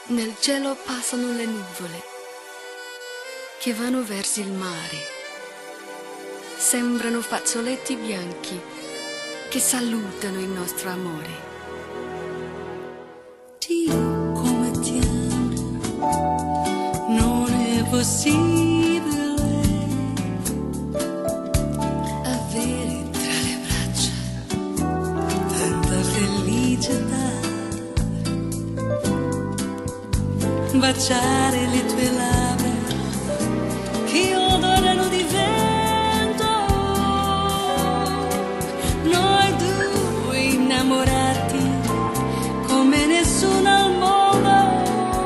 Nel cielo passano le nuvole che vanno verso il mare. Sembrano fazzoletti bianchi che salutano il nostro amore. Dio come ti amo, non è possibile avere tra le braccia tanta felicità. Baciare le tue labbra che odorano di vento, noi due innamorati come nessuno al mondo.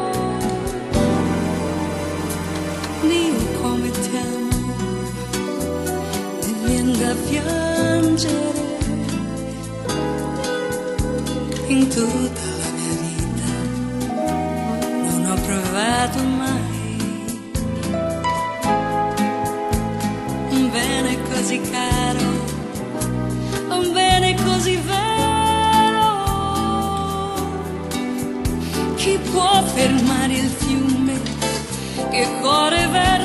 Dio come ti amo, mi viene da piangere in tutta la mia vita. Non ho provato mai un bene così caro, un bene così vero. Chi può fermare il fiume che corre verso